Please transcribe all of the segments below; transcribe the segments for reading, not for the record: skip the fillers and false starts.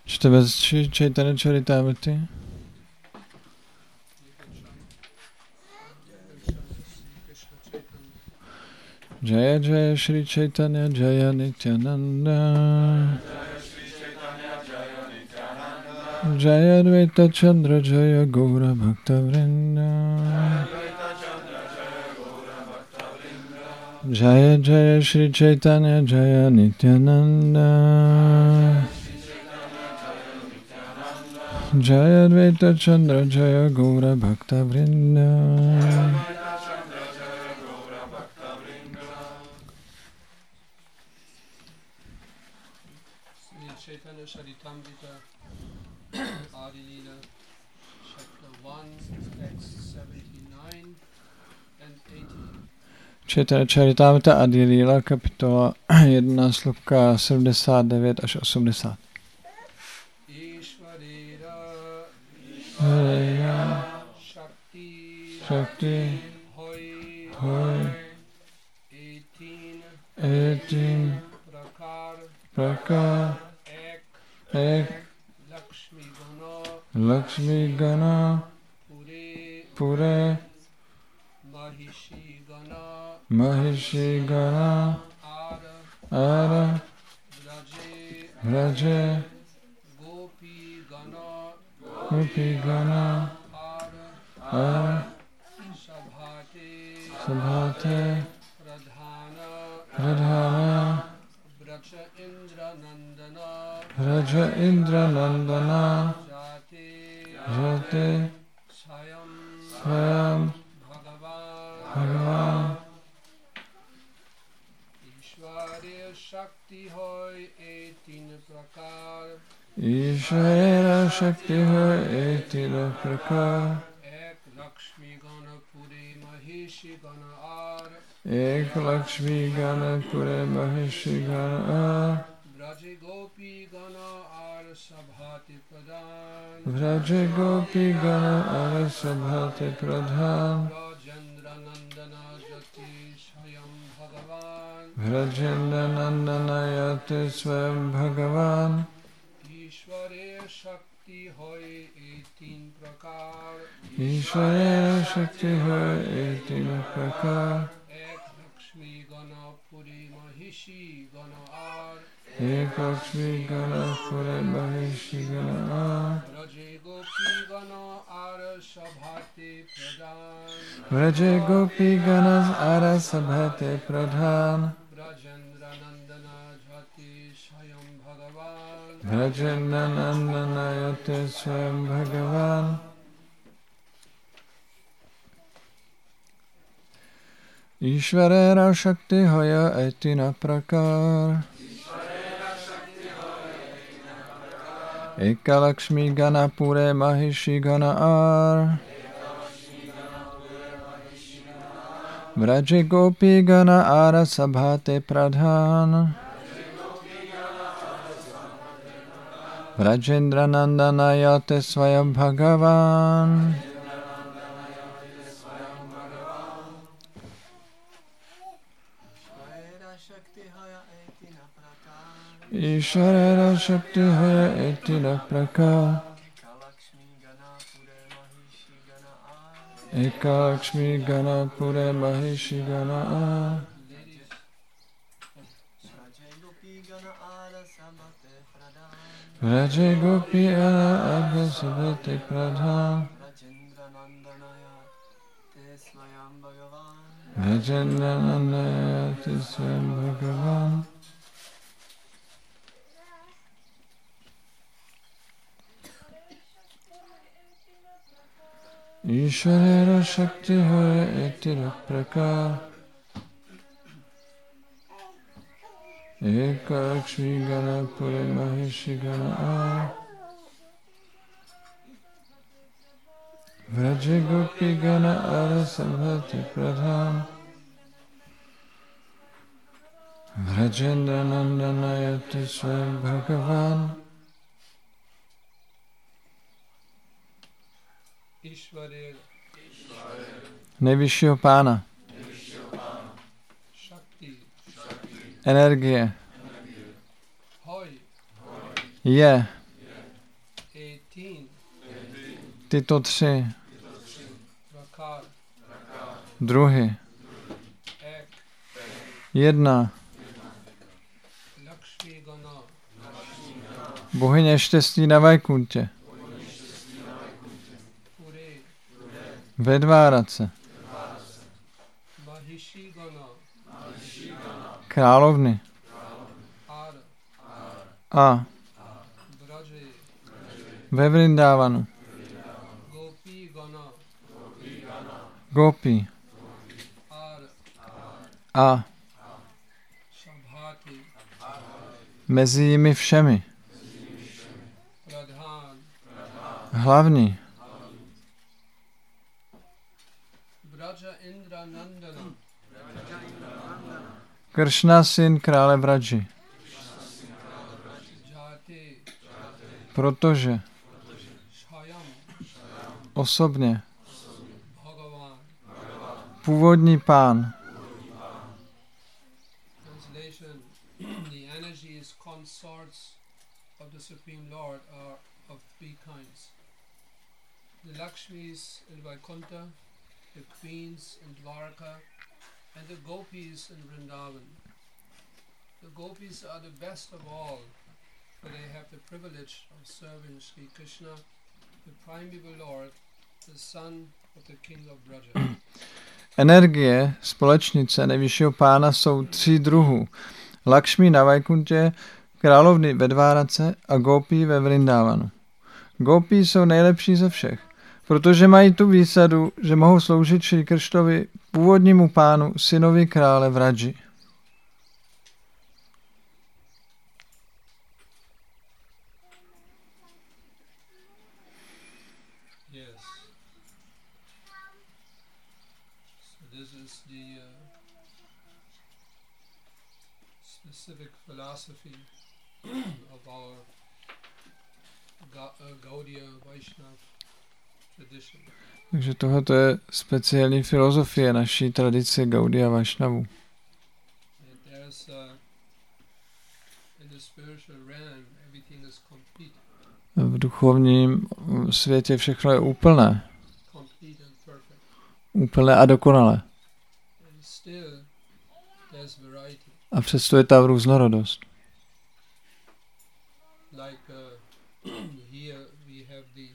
Čteme z Chaitanya Charitamrity. Jaya Jaya Shri Chaitanya Jaya Nityananda Jaya Advaita Chandra Jaya Gaura Bhakta Vrinda Jaya Jaya Shri Chaitanya Jaya Nityananda Jaya Advaita Chandra Jaya Gaura Bhakta Vrinda Chaitanya Charitamrita Adi Leela Chapter 1 Text 79 and 80. Chaitanya Charitamrita Adi Leela kapitola 1 slupka 79 až 80. Ishvarera Shakti Shakti Hoi Hoi 18 Prakar Ek Lakshmi Gana Pure Mahishi Gana Ara Raje Gopi Gana Ara Sabhate Pradhana Raja Indra Nandana Jate Swayam Bhagavan Ishvarya Shakti Hoy 18 Prakar Ishvara Shakti Hoy 18 Prakar Ek Lakshmi Gana Puri Mahishi Gana Ar Ek Lakshmi Gana Pure Mahishi Gana Ar Vraje Gopi Gana Ar Sabhati Pradhan Vraje Gopi Gana Ar Sabhati Pradhan Rajendra Nandana Jati Swayam Bhagavan Vrajendra Nandana Yate Swayam Bhagavan Ishvare Shakti Hoy 18 Prakar Ishvara Shakti Hoy 18 Prakar Ek Lakshmi Gana Puri Mahishi Gana Ar Ek Lakshmi Gana Pure Mahishi Gana Ar Vraje Gopi Gana Ar Sabhati Pradhan Vraje Gopi Gana Ara Sabhate Pradhan Rajendra Nandana Jati Swayam Bhagavan Vrajendra Nandana Yate Swayam Bhagavan Ishvarera Shakti Hoya Etina Prakar Eka Lakshmi Gana Pure Mahishi Gana Ar Vraje Gopi Gana Ara Sabhate Pradhan Vrajendra Nandana Yate Swayam Bhagavan Ishvarera Shakti Hoya Etina Prakar Eka Lakshmi Gana Pure Mahishi Gana Ar Vraje Gopi Gana Ara Sabhate Pradhan Vrajendra Nandana Yate Swayam Bhagavan Ishvarera Shakti Hoya Etina Prakar Eka Lakshmi Gana Pure Mahishi Gana Ar Vraje Gopi Gana Ara Sabhate Pradhan Vrajendra Nandana Yate Swayam Bhagavan Ishvarera Nejvyššího pána Shakti energie Hoy je tyto tři prakar, druhy. ek, Jedna, Lakshmi Gana, bohyně štěstí na Vajkuntě, Pure, ve Dvárace, Mahishi Gana, královny Ar, a Braje, ve Vrindávanu, Gopi Gana, Gopi Ar, a Shabhati, mezi nimi všemi. Pradhan, Hlavní, Braja Indra Nandana, Kršna, syn krále Vraji, Jati, protože Shayam, osobně Bhagavan. původní pán, Translation: the energies consorts of the Supreme Lord are of three kinds. The Lakshmis in Vaikuntha, the queens in Dwarka, and the gopis in Vrindavan. The gopis are the best of all, for they have the privilege of serving Sri Krishna, the primeval Lord, the son of the king of Braja. energie společnice nejvyššího pána jsou tří druhů. Lakšmi na Vajkuntě, královny ve Dvárace a Gopi ve Vrindávanu. Gopi jsou nejlepší ze všech, protože mají tu výsadu, že mohou sloužit Šrí Kršnovi, původnímu pánu, synovi krále Vraji. Yes. So this is the specific philosophy of our Gaudiya Vaishnava tradition. Takže tohoto je speciální filozofie naší tradice Gaudiya Vaishnavu. There's in the spiritual realm everything is complete. V duchovním světě všechno je úplné. Complete and perfect. Úplné a dokonalé. And still there's variety. A přesto je tam různorodost. Like here we have the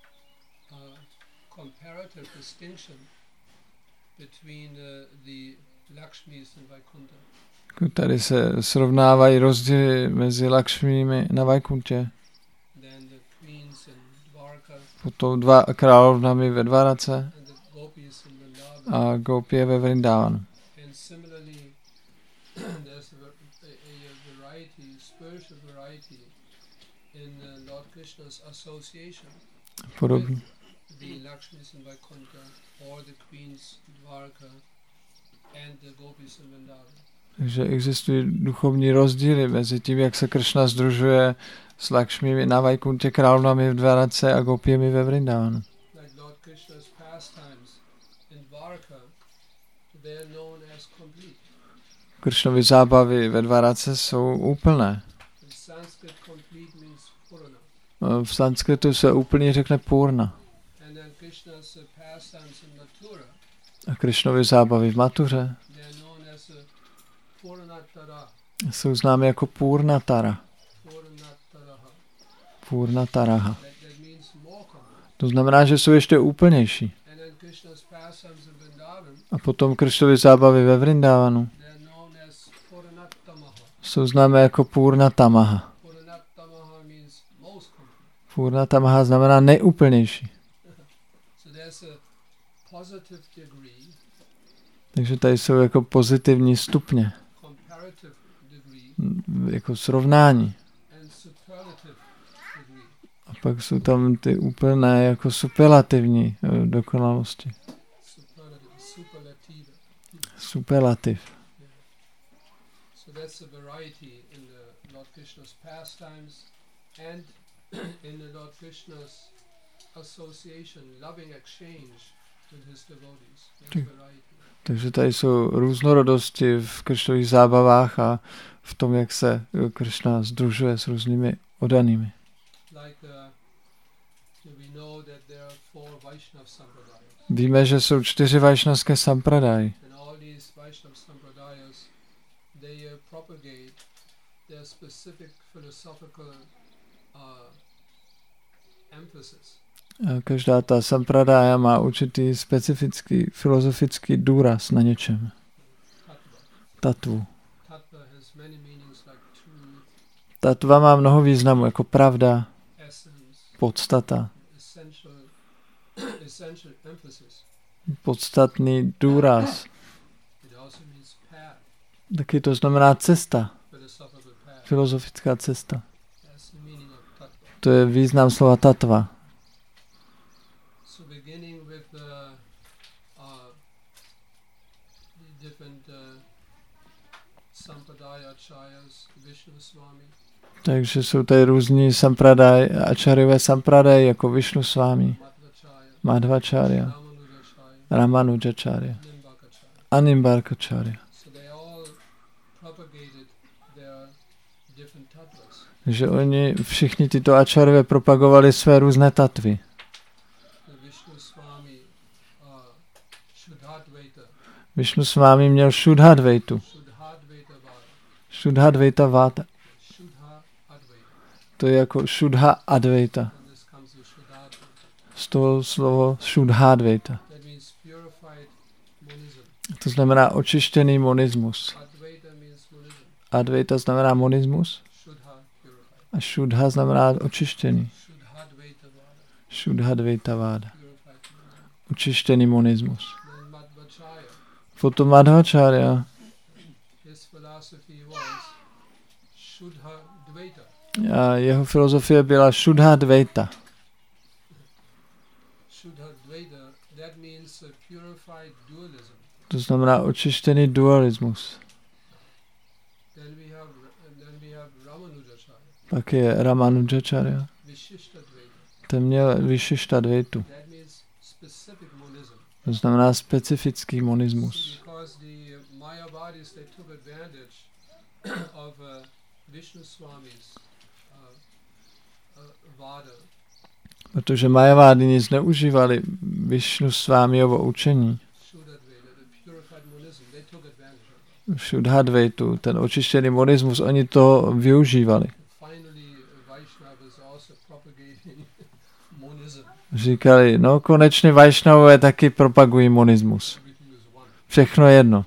comparative distinction between the Lakshmis in Vaikuntha. Tady se srovnávají rozdíly mezi Lakšmími na Vajkuntě, Then the queens in Dwarka potom dva královnami ve Dvárace and the gopis in Vrindavan. a Gopie ve Vrindávanu. And similarly, there's a variety, spiritual variety in Lord Krishna's association Podobně. with the Lakshmis in Vaikuntha or the queens in Dwarka and the gopis in Vrindavan. Takže existují duchovní rozdíly mezi tím, jak se Kršna sdružuje s Lakšmími na Vajkuntě, královnami v Dvárace a Gopiemi ve Vrindávanu. Like Lord Krishna's pastimes in Dwarka, they are known as complete. Kršnovy zábavy ve Dvárace jsou úplné. In Sanskrit, complete means purana. V sanskritu se úplný řekne purna. And then Krishna's pastimes in Mathura, A Kršnovy zábavy v Matuře they are known as Purnatara. jsou známy jako Purnatara. Purnataraha. Purnataraha. That means more complete. To znamená, že jsou ještě úplnější. And then Krishna's pastimes in Vrindavan, A potom Kršnovy zábavy ve Vrindávanu they are known as Purnatamaha. jsou známé jako Purnatamaha. Purnatamaha means most complete. Purnatamaha znamená nejúplnější. So there's a positive degree, Takže tady jsou jako pozitivní stupně, comparative degree, jako srovnání. and superlative degree. A pak jsou tam ty úplné jako superlativní dokonalosti. Superlative. Superlativ. So that's the variety in the Lord Krishna's pastimes and in the Lord Krishna's association, loving exchange with his devotees. That's variety. Takže tady jsou různorodosti v Kršnových zábavách a v tom, jak se Kršna sdružuje s různými oddanými. Like we know that there are 4 Vaishnav Sampradayas. Víme, že jsou 4 vajšnavské sampradaji. And all these Vaishnav Sampradayas, they propagate their specific philosophical emphasis. A každá ta sampradája má určitý specifický filozofický důraz na něčem. Tatvu. Tatva má mnoho významů, jako pravda, podstata, podstatný důraz. Taky to znamená cesta, filozofická cesta. To je význam slova tatva. Takže jsou tady různí sampradaj, ačaryové sampradaj, jako Višnu Swami, Madhvacharya, Ramanujacharya a Nimbarkacharya. Takže oni všichni tyto ačaryové propagovali své různé tatvy. Višnu Swami měl Šudhadvaitu. Šudhadvaita Vata. To je jako Šudha Advaita. Z toho slovo Šudhadvaita. To znamená očištěný monismus. Advaita znamená monismus. A Šudha znamená očištěný. Šudhadvaita Váda. Očištěný monismus. Potom Madhvacharya. A jeho filozofie byla Šudhadvaita. To znamená očištěný dualismus. Pak je Ramanujacharya. Ten měl Vishishtadvaitu. To znamená specifický monismus. Protože Majavády nic neužívali Višnu Swamiovo učení. Šudhadvaitu, ten očištěný monismus, oni to využívali. Říkali, no konečně Vajšnavové taky propagují monismus. Všechno jedno.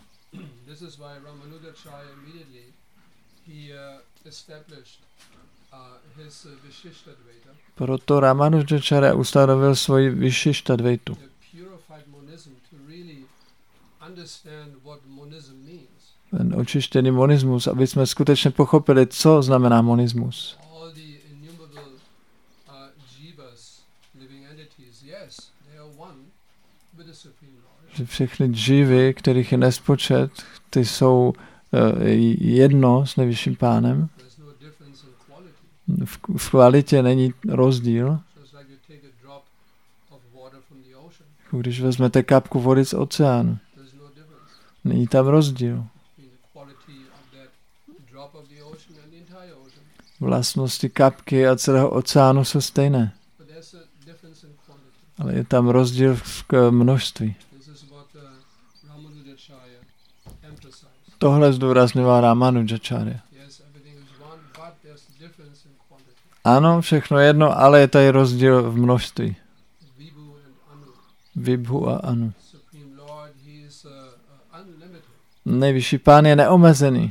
Proto Ramanujacharya ustanovil svoji Vishishtadvaitu. Ten očištěný monismus, aby jsme skutečně pochopili, co znamená monismus. Že všechny džívy, kterých je nespočet, ty jsou jedno s nejvyšším pánem. V kvalitě není rozdíl. Když vezmete kapku vody z oceánu, není tam rozdíl. Vlastnosti kapky a celého oceánu jsou stejné. Ale je tam rozdíl v množství. Tohle zdůrazňoval Ramanujacharya. Ano, všechno jedno, ale je tady rozdíl v množství. Vibhu a Anu. Nejvyšší pán je neomezený.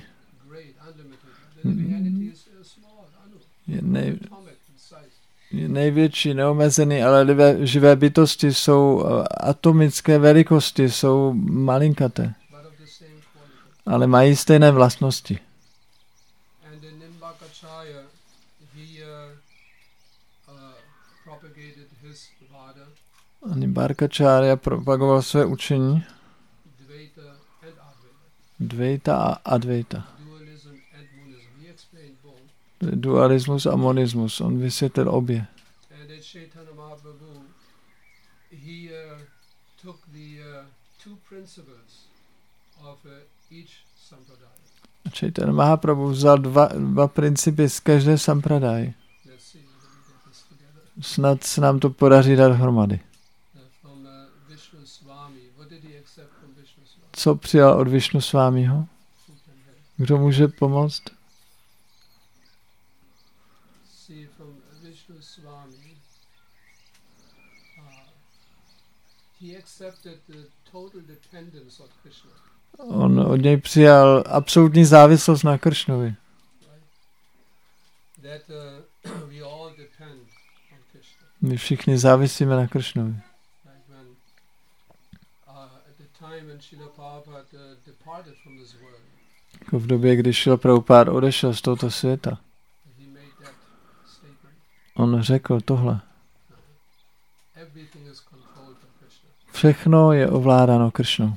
Je největší, neomezený, ale živé bytosti jsou atomické velikosti, jsou malinkaté. Ale mají stejné vlastnosti. A Nimbarkacharya propagoval své učení Dvaita a Advaita. Dualismus a monismus. On vysvětlil obě. Chaitanya Mahaprabhu vzal dva principy z každé sampradáji. Snad se nám to podaří dát dohromady. co přijal od Višnu Svámího? Kdo může pomoct? On od něj přijal absolutní závislost na Kršnovi. My všichni závisíme na Kršnovi. Jako v době, kdy Šrila Prabhupáda odešel z tohoto světa, on řekl tohle. Všechno je ovládáno Kršnou.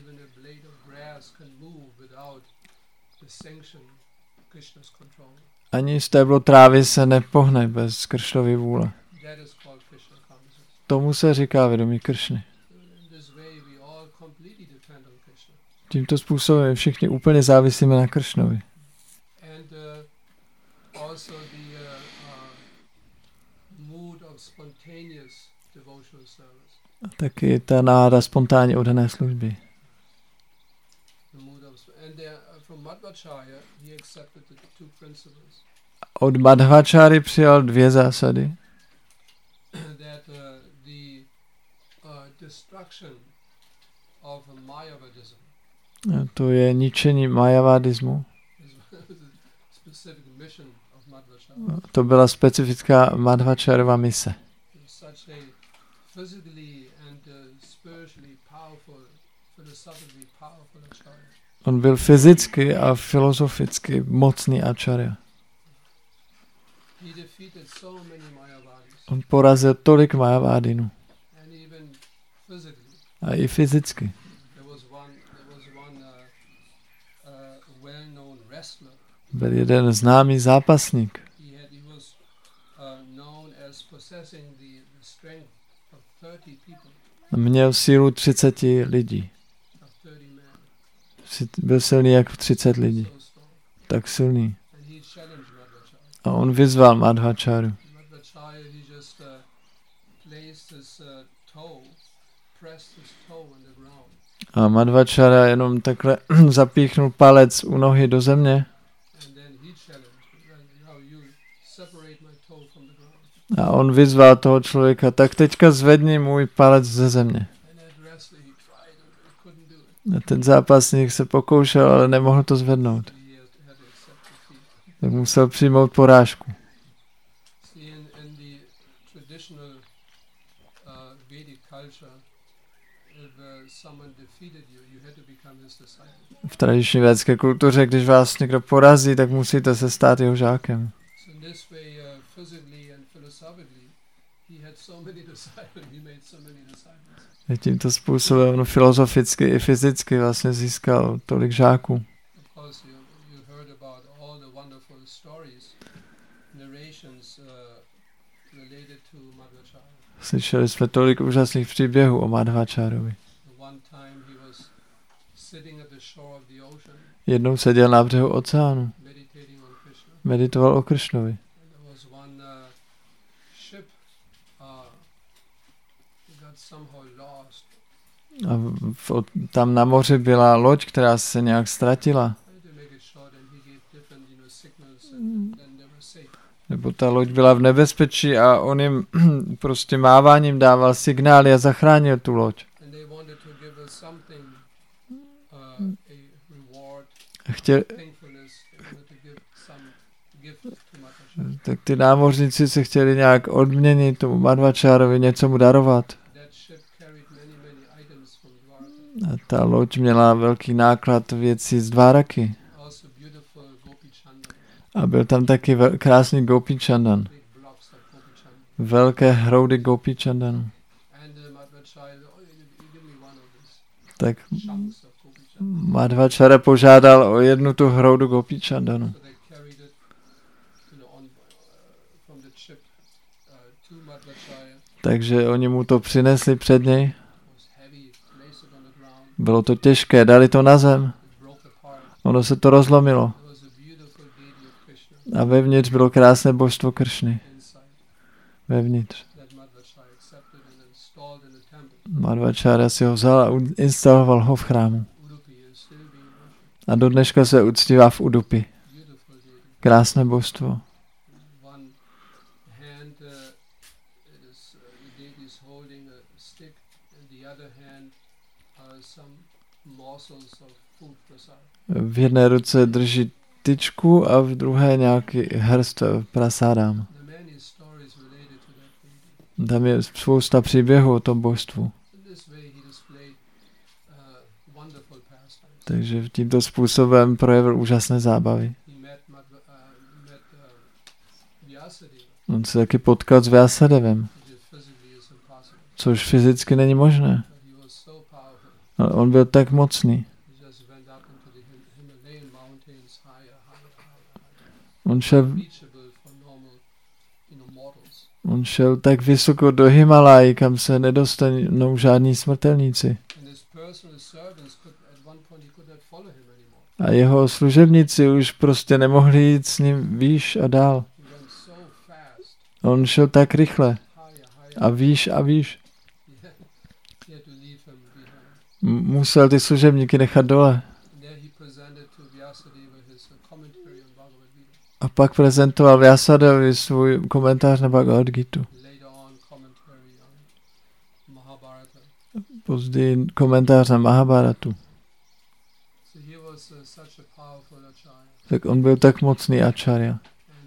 Ani stéblo trávy se nepohne bez Kršnovy vůle. Tomu se říká vědomí Kršny. Tímto způsobem všichni úplně závisíme na Kršnovi. A taky ta nálada spontánně oddané služby. Od Madhvacháry přijal 2 zásady. To je ničení mayavadismu. To byla specifická Madhvacharova mise. On byl fyzicky a filozoficky mocný acharya. On porazil tolik mayavádinů. A i fyzicky. Byl jeden známý zápasník. Měl sílu 30 lidí. Byl silný jako 30 lidí. Tak silný. A on vyzval Madhvacháru. A Madhvachára jenom takhle zapíchnul palec u nohy do země. A on vyzval toho člověka, tak teďka zvedni můj palec ze země. A ten zápasník se pokoušel, ale nemohl to zvednout. Tak musel přijmout porážku. V tradiční védské kultuře, když vás někdo porazí, tak musíte se stát jeho žákem. Tímto způsobem filozoficky i fyzicky vlastně získal tolik žáků. Slyšeli jsme tolik úžasných příběhů o Madhvachárovi. Jednou seděl na břehu oceánu. Meditoval o Kršnovi. A tam na moři byla loď, která se nějak ztratila. Nebo ta loď byla v nebezpečí a on jim prostě máváním dával signály a zachránil tu loď. Tak ty námořníci se chtěli nějak odměnit tomu Madhvachárovi, něco mu darovat. A ta loď měla velký náklad věcí z Dváraky. A byl tam taky krásný Gopi Chandan. Velké hroudy Gopi Chandanu. Tak Madhvachára požádal o jednu tu hroudu Gopi Chandanu. Takže oni mu to přinesli před něj. Bylo to těžké, dali to na zem. Ono se to rozlomilo. A vevnitř bylo krásné božstvo Kršny. Vevnitř. Madhvachára si ho vzal a instaloval ho v chrámu. A do dneška se uctívá v Udupi. Krásné božstvo. V jedné ruce drží tyčku a v druhé nějaký hrst prasádám. Tam je spousta příběhů o tom božstvu. Takže tímto způsobem projevil úžasné zábavy. On se taky potkal s Vyasadevem, což fyzicky není možné. Ale on byl tak mocný. On šel tak vysoko do Himalají, kam se nedostanou žádní smrtelníci. A jeho služebníci už prostě nemohli jít s ním výš a dál. On šel tak rychle. A výš a výš. Musel ty služebníky nechat dole. A pak prezentoval Vyasadevovi svůj komentář na Bhagavad Gita. Později komentář na Mahabharatu. Tak on byl tak mocný acharya.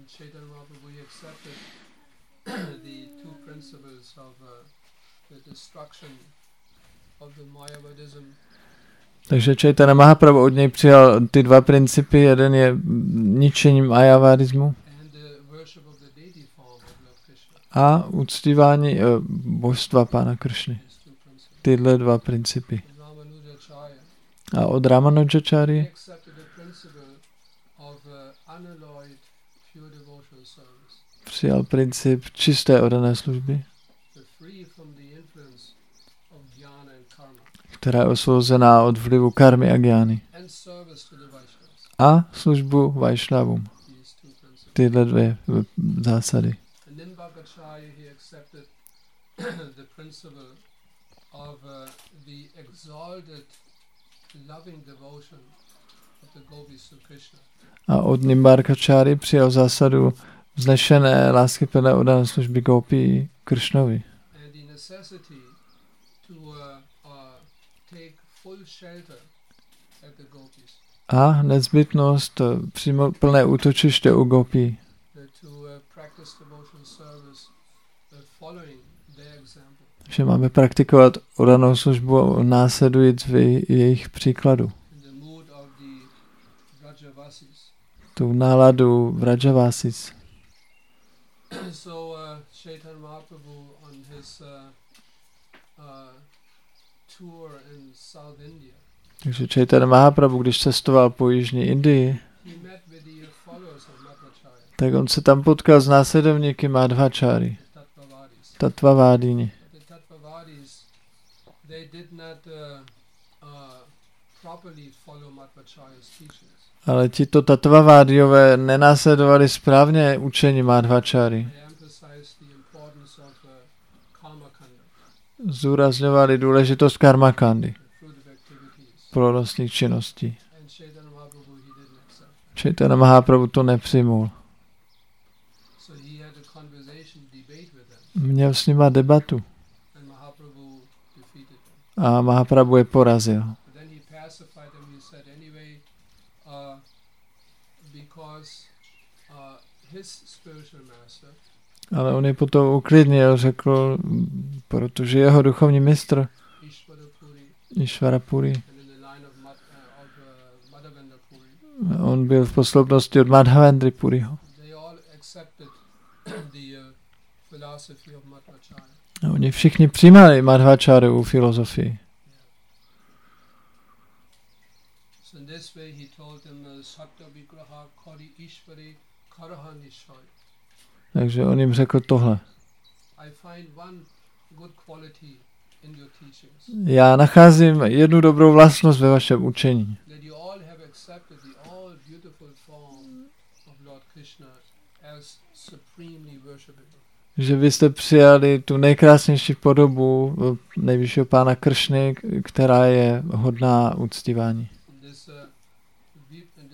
Takže Chaitanya Mahaprabhu od něj přijal ty dva principy. Jeden je ničení mayavadismu a uctívání božstva Pána Kršny. Tyhle dva principy. A od Ramanujacharya přijal princip čisté oddané služby, která je osvobozená od vlivu karmy a gyány. A službu Vaishnavům. Tyhle dvě zásady. A od Nimbarkacháry přijal zásadu vznešené láskyplné oddané služby Gopi Kršnovi. A nezbytnost přímo plné útočiště u Gopi. Že máme praktikovat oddanou službu následujíc v jejich příkladu. Tu náladu Vrajavasis. Chaitanya Mahaprabhu on his tour in South India. Takže Chaitanya Mahaprabhu, když cestoval po jižní Indii, tak on se tam potkal s následovníky Madhvacháry, Tattvavádíni. Ale tito Tattvavádijové nenásledovali správně učení Madhvacháry. Zdůrazňovali důležitost karmakandy, plodnostních činností. Chaitanya Mahaprabhu to nepřijmul. Měl s nima debatu. A Mahaprabhu je porazil. Ale on je potom uklidnil, řekl, protože jeho duchovní mistr Ishvarapuri, on byl v posloupnosti od Madhavendry Puriho. Oni všichni přijímali Madhvachárovu filozofii. Takže on jim řekl tohle. Já nacházím jednu dobrou vlastnost ve vašem učení. Že vy jste přijali tu nejkrásnější podobu nejvyššího Pána Kršny, která je hodná uctívání.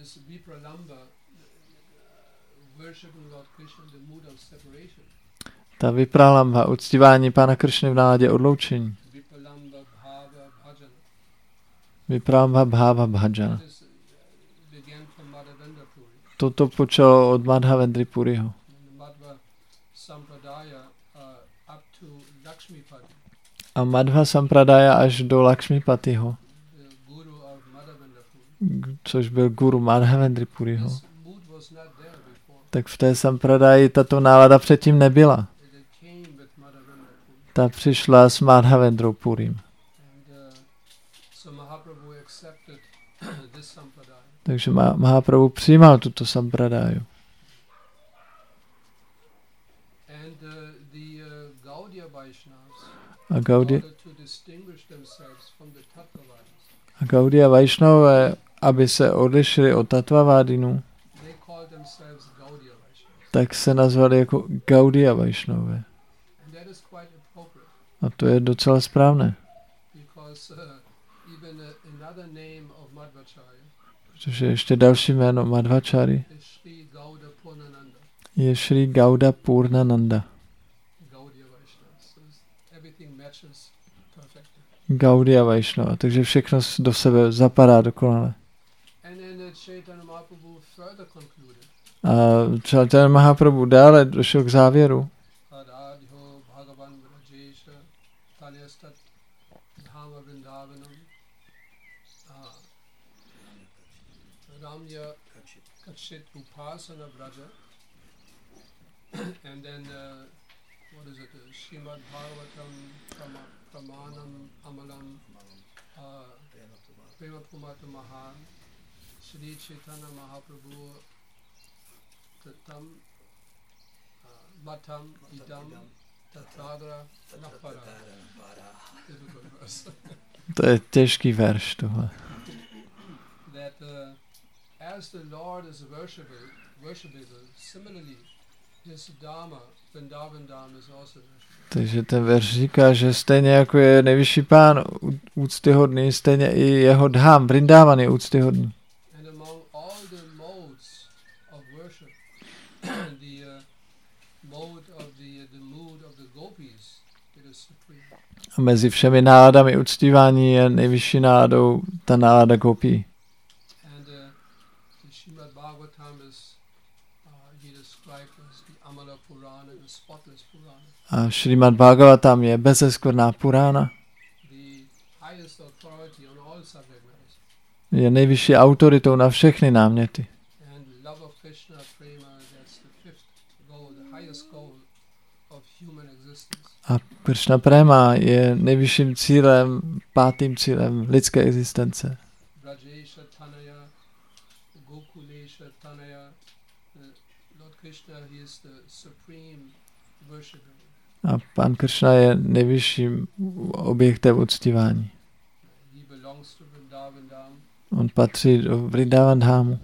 this Vipralamba worshiping Lord Krishna in the mood of separation. Ta Vipralambha, uctívání Pána Kršny v náladě odloučení. Vipralamba Bhava Bhajana. Vipralambha Bhava Bhajana. This began from Madhavendra Puri. Toto počalo od Madhavendry Puriho. Madhva Sampradaya up to Lakshmipati. A Madhva Sampradaya až do Lakshmipatiho, The guru of Madhavendra Puri. což byl guru Madhavendry Puriho. This mood was not there before. Tak v té Sampradaji tato nálada předtím nebyla. It came with Madhavendra Puri. Ta přišla s Madhavendrou Purim. And so Mahaprabhu accepted this sampradaya. Takže Mahaprabhu přijímal tuto Sampradaju. And the Gaudiya Vaishnavas, A in Gaudiya order to distinguish themselves from the Tattvavadis, A Gaudiya Vaishnavové, aby se odlišili od Tattvavádinů, they called themselves Gaudiya Vaishnavas. tak se nazvali jako Gaudiya Vaishnavové. And that is quite appropriate A to je docela správné, because even another name of Madhvacharya protože ještě další jméno Madhvacharya is Sri Gauda Purnananda, je Sri Gauda Purnananda. Gaudiya Vaishnavas. So everything matches perfectly. Gaudiya Vaishnava, takže všechno do sebe zapadá dokonale. And then Chaitanya Mahaprabhu further concluded, A Chaitanya Mahaprabhu dále došel k závěru, Adadho Bhagavan Vrajesha Talyastat Dhama Vrindavanam Ramya Kachit Upasana Vraja. And then what is it? Srimad Bhagavatam Pramanam Amalam Prema Pumata Mahan Shri Chaitanya Mahaprabhu Tatam Matam Idam Tatragra Napara. Difficult verse. to je těžký verš tohle. That as the Lord is worshipable, similarly his Dharma, Vrindavan Dharma is also worshipable. Takže ten verš říká, že stejně jako je nejvyšší pán úctyhodný, stejně i jeho dhám, Vrindavan je úctyhodný. And among all the modes of worship, the mode of the mood of the gopis, it is supreme. A mezi všemi náladami uctívání je nejvyšší náladou ta nálada gopí. And the Srimad Bhagavatam is he described as the Amala Purana, the spotless Purana. A Šrimad Bhagavatam je bezeskvrná Purána. The highest authority on all subject matters. Je nejvyšší autoritou na všechny náměty. And love of Krishna, prema, that's the fifth goal, the highest goal of human existence. A Krishna Prema je nejvyšším cílem, pátým cílem lidské existence. Brajesha Tanaya, Gokulesha Tanaya, Lord Krishna, he is the supreme worshipper. A pán Krishna je nejvyšším objektem uctívání. He belongs to Vrindavan Dham, On patří do Vrindavan Dhamu.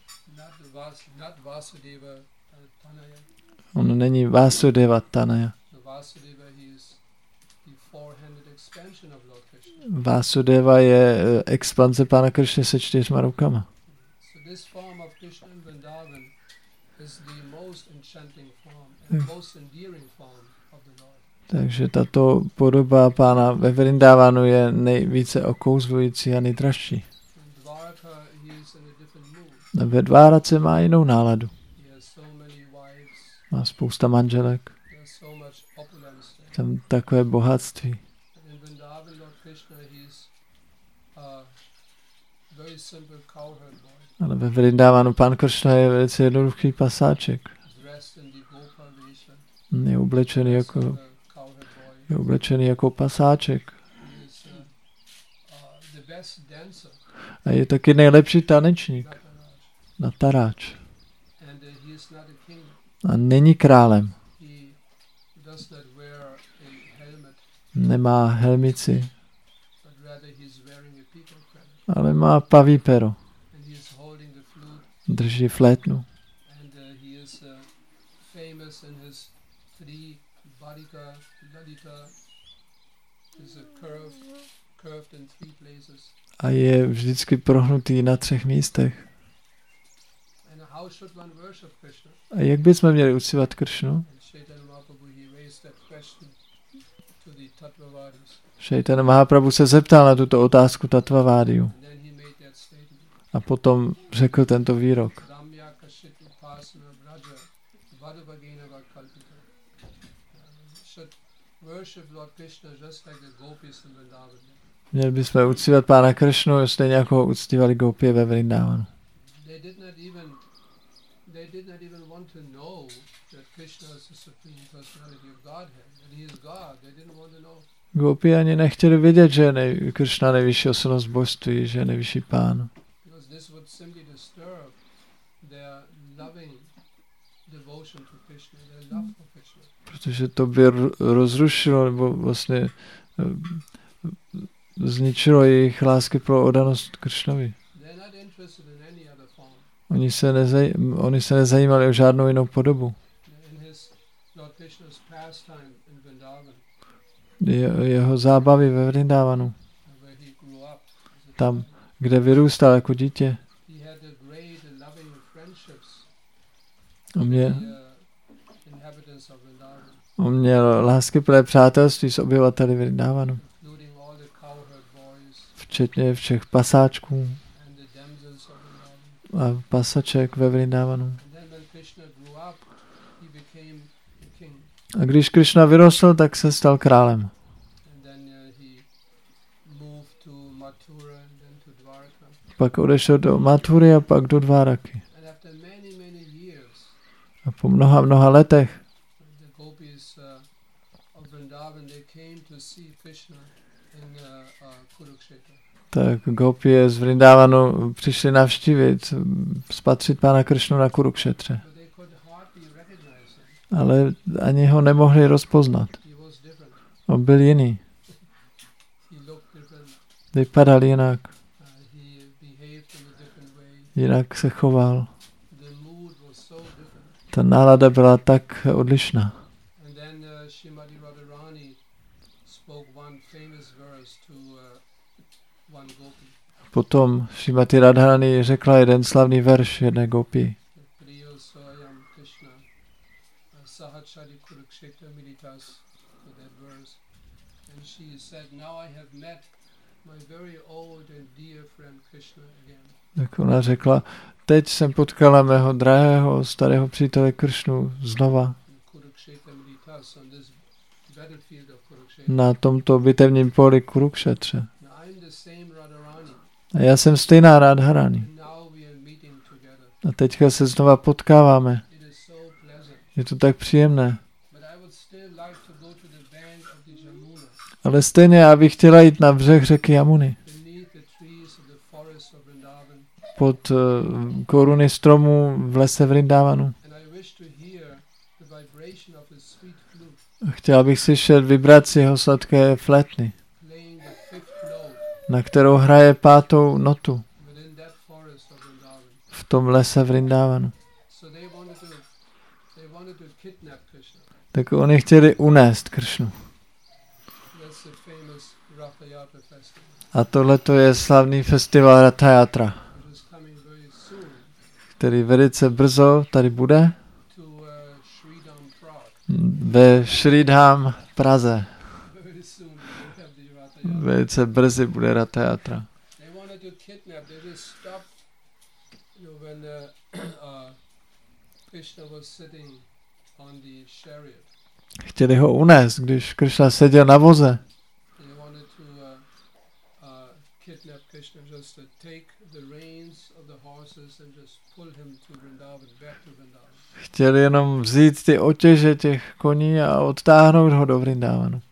not Vasudeva Tanaya. On není Vasudeva Tanaya. The Vasudeva, he is the four-handed expansion of Lord Krishna. Vasudeva je expanze pána Krishny se 4 rukama. So this form of Krishna in Vrindavan is the most enchanting form and most endearing form of the Lord. Takže tato podoba pána ve Vrindavanu je nejvíce okouzlující a nejdražší. In Dvaraka, he is in a different mood. Ve Dvárace má jinou náladu. He has so many wives, Má spousta manželek. he has so much opulence there. Tam takové bohatství. And in Vrindavan, Lord Krishna, he is a very simple cowherd boy, Ale ve Vrindavanu pán Kršna je velice jednoduchý pasáček. dressed in the Gopa Vesha, Je oblečený dressed jako, like a cowherd boy. je oblečený jako pasáček. He is the best dancer, A je taky nejlepší tanečník. Nataraj. Na taráč. And he is not a king. A není králem. He does not wear a helmet, Nemá helmici, but rather he is wearing a peacock feather. ale má paví pero. And he is holding the flute, Drží flétnu. and he is famous in his three Badika, Lalita, is curved in three places. A je vždycky prohnutý na 3 místech. And how should one worship Krishna? A jak bychom měli uctívat Kršnu? And Chaitanya Mahaprabhu, he raised that question to the Tattvavadis. Chaitanya Mahaprabhu se zeptal na tuto otázku Tattvavádiů. And then he made that statement. A potom řekl tento výrok. Ramya kashit upasana vraja vadavagena vakalpita. Should worship Lord Krishna just like the gopis in Vrindavan. Měli bychom uctívat Pána Kršnu, stejně jako ho uctívali gopie ve Vrindávanu. They did not even want to know that Krishna is the supreme personality of Godhead, that he is God. They didn't want to know. Gopi ani nechtěli vědět, že je Kršna nejvyšší osobnost božství, že je nejvyšší Pán. Because this would simply disturb their loving devotion to Krishna, their love for Krishna. Protože to by rozrušilo, nebo vlastně zničilo jejich lásky pro oddanost Kršnovi. They're not interested in any other form. Oni se nezajímali o žádnou jinou podobu. In his Lord Krishna's pastime in Vrindavan, Jeho zábavy ve Vrindávanu, where he grew up, as a tam, child, kde vyrůstal jako dítě. he had the great and loving friendships On with měl, the inhabitants of Vrindavan, on měl láskyplné přátelství s obyvateli Vrindávanu, including all the cowherd boys včetně všech pasáčků and the damsels of Vrindavan. a pasaček ve Vrindávanu. And then when Krishna grew up, he became the king. A když Kršna vyrostl, tak se stal králem. And then he moved to Mathura and then to Dwarka. Pak odešel do Mathury a pak do Dváraky. And after many, many years, A po mnoha letech the gopis of Vrindavan, they came to see Krishna in Kurukshetra. tak gopie z Vrindávanu přišli navštívit, spatřit Pána Kršnu na Kurukšetře. But they could hardly recognize him. Ale ani ho nemohli rozpoznat. He was different. On byl jiný. He looked different. Vypadal jinak. He behaved in a different way. Jinak se choval. The mood was so different. Ta nálada byla tak odlišná. And then Srimati Radharani spoke one famous verse to one gopi. Potom Šrimati Radharani řekla jeden slavný verš jedné gopi. Priyo Soyam Krishna Sahachari Kurukshetra Militas, to that verse. And she said, now I have met my very old and dear friend Krishna again. Tak ona řekla, teď jsem potkala mého drahého starého přítele Kršnu znova Kurukshetra Militas, on this battlefield of Kurukshetra. na tomto bitevním poli Kurukšetře. Now I'm the same Radharani. A já jsem stejná Radharani. And now we are meeting together. A teďka se znova potkáváme. It is so pleasant. Je to tak příjemné. But I would still like to go to the bank of the Jamuna, Ale stejně já bych chtěla jít na břeh řeky Jamuny. beneath the trees of the forest of Vrindavan. Pod koruny stromů v lese Vrindávanu. And I wish to hear the vibration of his sweet flute Chtěla bych slyšet vibraci jeho sladké flétny, playing the fifth note na kterou hraje pátou notu within that forest of Vrindavan. v tom lese Vrindávanu. So they wanted to kidnap Krishna. Tak oni chtěli unést Kršnu. That's the famous Ratha Yatra festival, A tohleto je slavný festival Ratha Yatra, which is coming very soon který velice brzo tady bude to Sridham Prague. ve Šridham Praze. Very soon we will have the Ratha Yatra. Velice brzy bude Ratha Yatra. They wanted to kidnap. They just stopped. When Krishna was sitting on the chariot, Chtěli ho unést, když Kršna seděl na voze. they wanted to kidnap Krishna, just to take the reins of the horses and just pull him to Vrindavan, back to Vrindavan. Chtěli jenom vzít ty otěže těch koní a odtáhnout ho do Vrindávanu.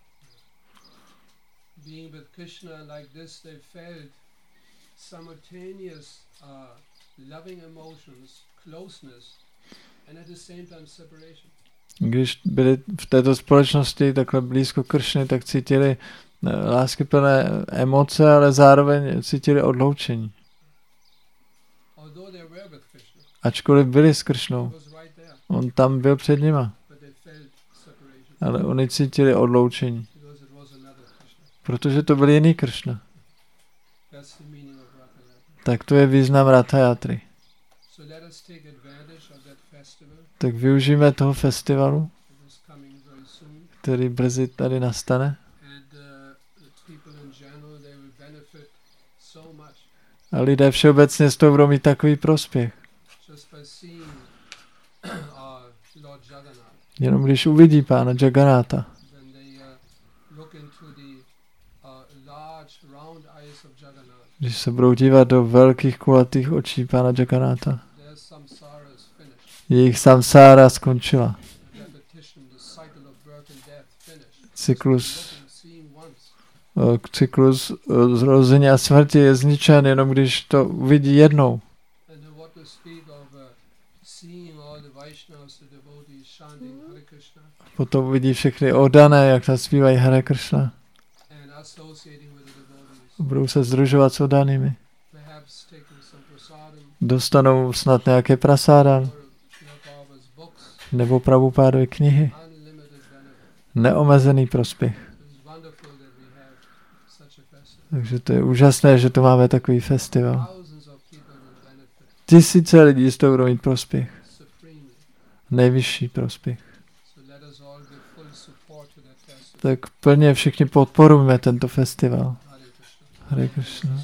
Being with Krishna like this, they felt simultaneous loving emotions, closeness, and at the same time separation. Když byli v této společnosti takhle blízko Kršny, tak cítili láskyplné emoce, ale zároveň cítili odloučení. Although they were with Krishna, Ačkoliv byli s Kršnou, he was right there, on tam byl před nima, but they felt separation ale oni cítili odloučení, because it was another Krishna. protože to byl jiný Kršna. That's the meaning of Ratha Yatra. Tak to je význam Ratha Yatry. So let us take advantage of that festival Tak využijeme toho festivalu, that is coming very soon. který brzy tady nastane. And the people in general, they will benefit so much A lidé všeobecně z toho budou mít takový prospěch. just by seeing Lord Jagannath. Jenom když uvidí pána Jagannatha, When they look into the large round eyes of Jagannath, když se budou dívat do velkých kulatých očí pána Jagannatha, their samsara is finished. jejich samsára skončila. Repetition, the cycle of birth and death finished. Cyklus, Looking, seeing once. cyklus zrození a smrti je zničen, jenom když to uvidí jednou. And then what to speak of seeing all the Vaishnavas, the devotees chanting Hare Krishna Potom uvidí všechny oddané, jak tam zpívají Hare Krishna. and associating with the devotees. Budou se združovat s oddanými. Perhaps taking some prasadam Dostanou snad nějaké prasáda or Prabhupada's books. nebo Prabhupádovy knihy. Unlimited benefit. Neomezený prospěch. It's wonderful that we have such a festival. Takže to je úžasné, že tu máme takový festival. Thousands of people will benefit Tisíce lidí z toho budou mít prospěch. supremely. Nejvyšší prospěch. So let us all give full support to that festival. Tak plně všichni podporujeme tento festival. Hare Krishna. Hare Krishna.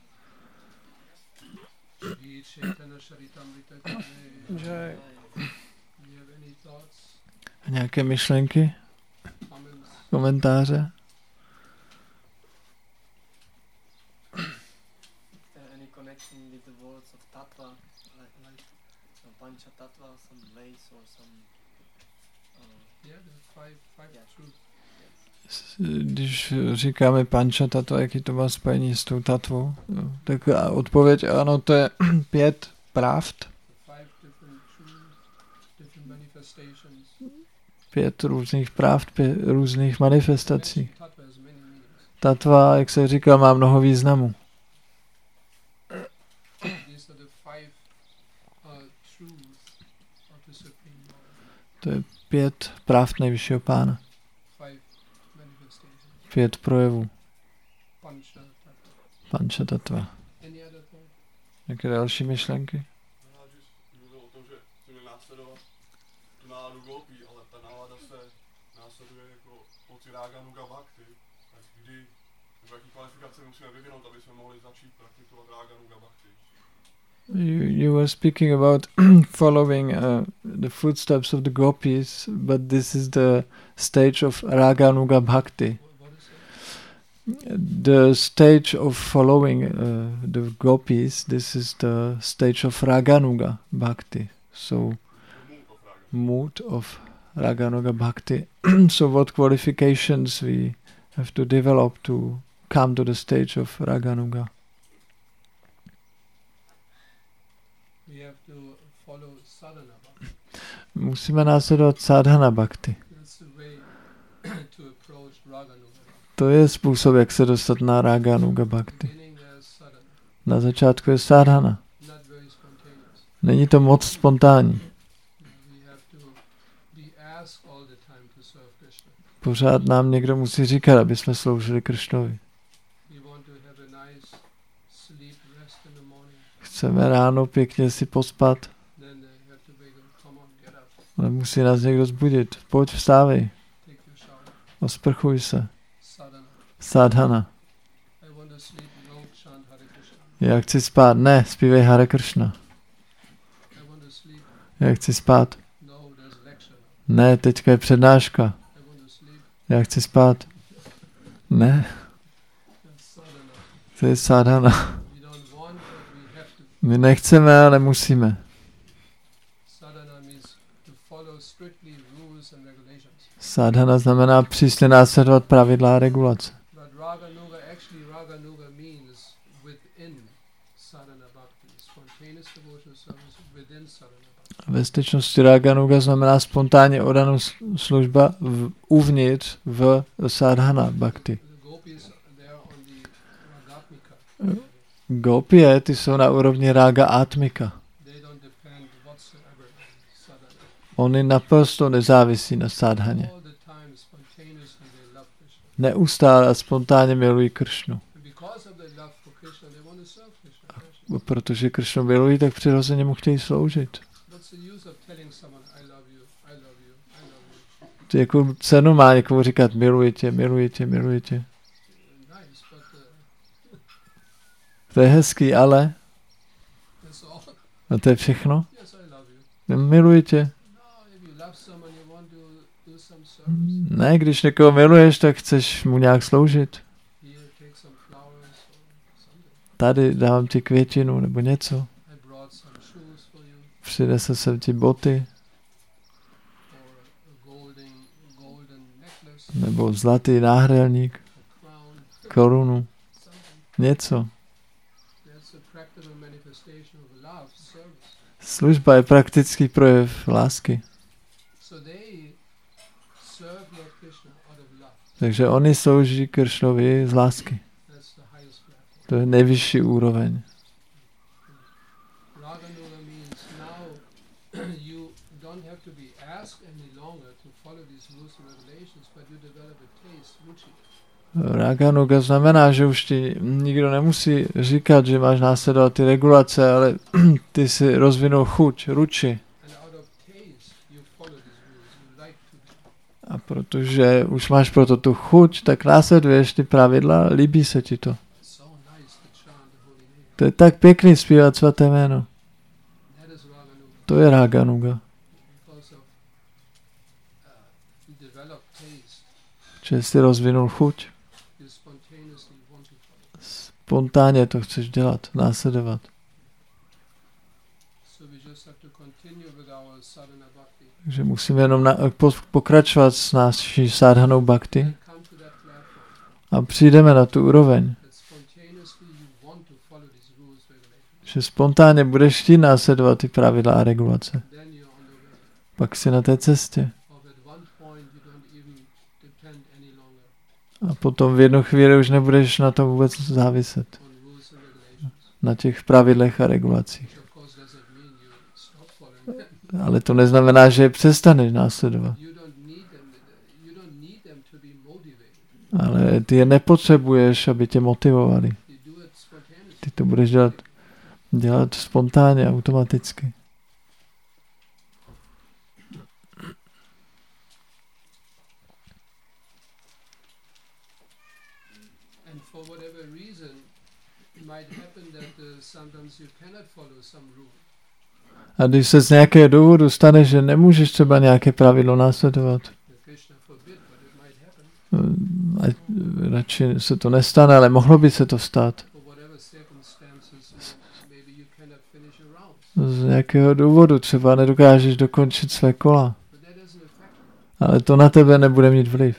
Shri Chaitanya Charitamrita ki jai. Do you have any thoughts, Nějaké myšlenky, comments? komentáře? Any connection with the words of tattva, like pancha tattva, some lace or some Yeah, the five Yeah. truths. Když říkáme panča tato, jaký to má spojení s tou tatvou, no, tak odpověď ano, to je 5 pravd, The five different truths, different manifestations. 5 různých pravd, 5 různých manifestací. Tattva has many meanings. Tatva, jak se říká, má mnoho významů. These are the five truths of the Supreme Lord. To je 5 pravd nejvyššího pána, Five manifestations. 5 projevů Pancha tattva. panča tatva. Any other thought? Jaké další myšlenky? Já když mluvil o tom, že chceme následovat tu náladu gopí, ale ta nálada se následuje jako od Raga Nuga Bhakti, tak kdy, v jaký kvalifikaci musíme vyvinout, aby jsme mohli začít praktikovat Raga Nuga Bhakti. You were speaking about following the footsteps of the gopis, but this is the stage of Raganuga Bhakti. What is it? The stage of following the gopis, this is the stage of Raganuga Bhakti. So, The mood of Raga. mood of Raganuga Bhakti. So what qualifications we have to develop to come to the stage of Raganuga? We have to follow sadhana bhakti. Musíme následovat sadhana bhakti. That's the way to approach Raganuga. To je způsob, jak se dostat na Raganuga Bhakti. Beginning there's sadhana, Na začátku je sadhana. not very spontaneous. Není to moc spontánní. We have to be asked all the time to serve Krishna. Pořád nám někdo musí říkat, aby jsme sloužili Kršnovi. We want to have a nice sleep, rest in the morning. Chceme ráno pěkně si pospat, Then they have to wake up, come on, get up, ale musí nás někdo zbudit. Pojď, vstávej, take your shower. osprchuj se. Sadhana. Sadhana. I want to sleep, no, chant Hare Krishna. Já chci spát. Ne, zpívej Hare Krishna. I want to sleep, Já chci spát. no, there's lecture. Ne, teďka je přednáška. I want to sleep, Já chci spát. Ne, that's sadhana. to je sadhana. We don't want, but we have to. My nechceme, ale musíme. Sadhana means to follow strictly rules and regulations. Sadhana znamená přísně následovat pravidla a regulace. But Raganuga means within sadhana bhakti, spontaneous devotional service within sadhana bhakti. Ve skutečnosti Raganuga znamená spontánně oddanou služba uvnitř v sadhana bhakti. The gopis, they are on the ragatmika. Gopie, ty jsou na úrovni Raga Atmika. They don't depend whatsoever on sadhana. Oni naprosto nezávisí na sadhaně. All the time, spontaneously, they love Krishna. Neustále a spontánně milují Kršnu. And because of their love for Krishna, they want to serve Krishna. protože Kršnu milují, tak přirozeně mu chtějí sloužit. What's the use of telling someone I love you, I love you, I love you? To jakou cenu má někomu říkat miluji tě, miluji tě, miluji tě. Nice, but To je hezký, ale that's all. a to je všechno. Yes, I love you. Miluji tě. No, if you love someone, you want to do some service. Ne, když někoho miluješ, tak chceš mu nějak sloužit. Here, take some flowers or something. Tady dávám ti květinu nebo něco. I brought some shoes for you, Přinesl jsem ti boty or a golden necklace, nebo zlatý náhrdelník, a crown, korunu, something. něco. That's a practical manifestation of love, service. Služba je praktický projev lásky. So they serve Lord Krishna out of love. Takže oni slouží Kršnovi z lásky. That's the highest platform. To je nejvyšší úroveň. Raganuga means now you don't have to be asked any longer to follow these rules and regulations, but you develop a taste, ruchi. Raganuga znamená, že už ti nikdo nemusí říkat, že máš následovat ty regulace, ale ty si rozvinul chuť, ruči. And out of taste you follow these rules, you like to do. A protože už máš proto tu chuť, tak následuješ ty pravidla, líbí se ti to. It's so nice to chant the holy name. To je tak pěkný zpívat svaté jméno. That is Raganuga. To je Raganuga. Because of you develop taste, Že jsi rozvinul chuť. you spontaneously want to follow. Spontánně to chceš dělat, následovat. So we just have to continue with our sadhana bhakti Takže musíme jenom pokračovat s naší sádhanou bhakti and come to that platform a přijdeme na tu úroveň, that spontaneously you want to follow these rules, regulations. že spontánně budeš chtít následovat ty pravidla a regulace. Then you're on the way. Pak si na té cestě. Of at one point you don't even depend any longer A potom v jednu chvíli už nebudeš na tom vůbec záviset. on rules and regulations. Na těch pravidlech a regulacích. Which of course doesn't mean you stop following them. Ale to neznamená, že je přestaneš následovat. You don't need them to be motivated. Ale ty je nepotřebuješ, aby tě motivovali. You do it spontaneously. Ty to budeš dělat spontánně, automaticky. And for whatever reason, it might happen that sometimes you cannot follow some rule. A když se z nějakého důvodu stane, že nemůžeš třeba nějaké pravidlo následovat, Krishna forbid, but it might happen. ať radši se to nestane, ale mohlo by se to stát. For whatever circumstances, maybe you cannot finish your rounds. Z nějakého důvodu třeba nedokážeš dokončit své kola, But that doesn't affect you. ale to na tebe nebude mít vliv.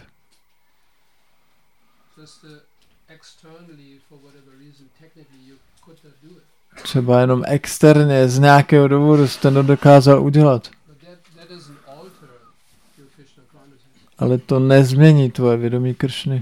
Just externally, for whatever reason, technically you could not do it. Třeba jenom externě z nějakého důvodu jsi to nedokázal udělat. But that doesn't alter your Krishna consciousness. Ale to nezmění tvoje vědomí Kršny.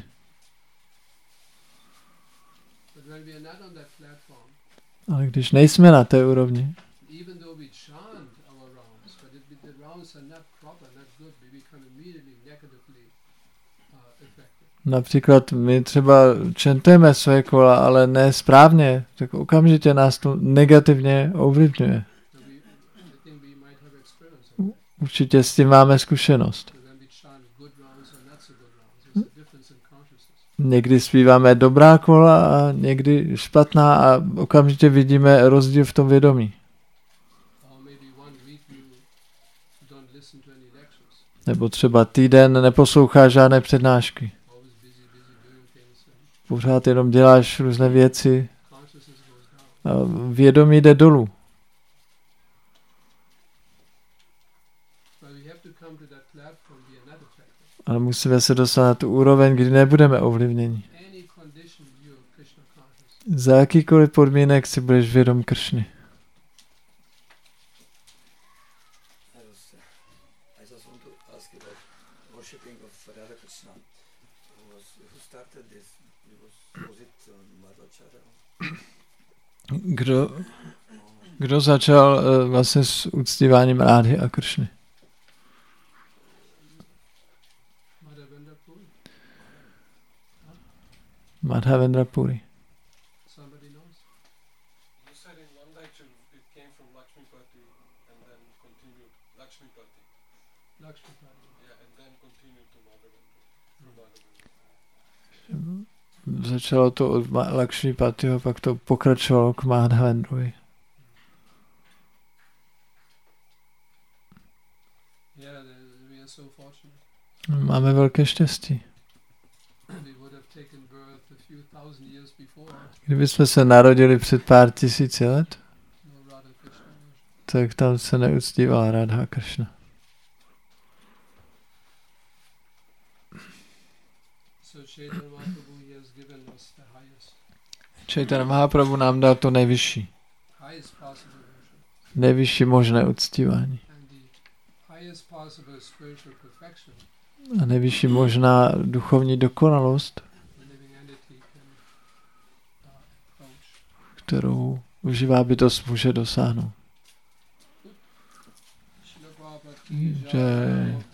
But when we are not on that platform, Ale když nejsme na té úrovni, even though we chant our rounds, but if the rounds are not proper, not good, we become immediately negatively affected. například my třeba čentujeme své kola, ale ne správně, tak okamžitě nás to negativně ovlivňuje. So I think we might have experience of that. Určitě s tím máme zkušenost. So when we chant good rounds or not so good rounds, there's a difference in consciousness. Někdy zpíváme dobrá kola a někdy špatná a okamžitě vidíme rozdíl v tom vědomí. Or maybe one week you don't listen to any lectures, Nebo třeba týden neposloucháš žádné přednášky. always busy doing things, and Pořád jenom děláš různé věci consciousness goes down. a vědomí jde dolů. But we have to come to that platform we are not affected. Ale musíme se dostat na tu úroveň, kdy nebudeme ovlivněni. Any condition you are Krishna conscious. Za jakýkoliv podmínek si budeš vědom Kršny. I just want to ask about worshipping of Radha Krishna. Who started this? Was it Madhvacharya? Kdo začal vlastně s uctíváním Rádhy a Kršny? Madhavendra Puri. Madhavendra Puri. Somebody knows? You said Lakshmipati. Lakshmipati. Yeah, and then continue to Madhavendra. Začalo to od Lakshmipatiho, pak to pokračovalo k Madhavendrovi. Yeah, we are so fortunate. Máme velké štěstí. We would have taken birth a few thousand years before. Kdyby jsme se narodili před pár tisíci let, No Radha Krishna. tak tam se neuctívala Radha Krishna. So Chaitanya Mahaprabhu, he has given us the highest. Chaitanya Mahaprabhu nám dal to nejvyšší. Highest possible worship. Nejvyšší možné uctívání. And the highest possible spiritual perfection. A nejvyšší možná duchovní dokonalost, The living entity can approach. kterou živá bytost může dosáhnout. Srila Prabhupada ki Jai. jai.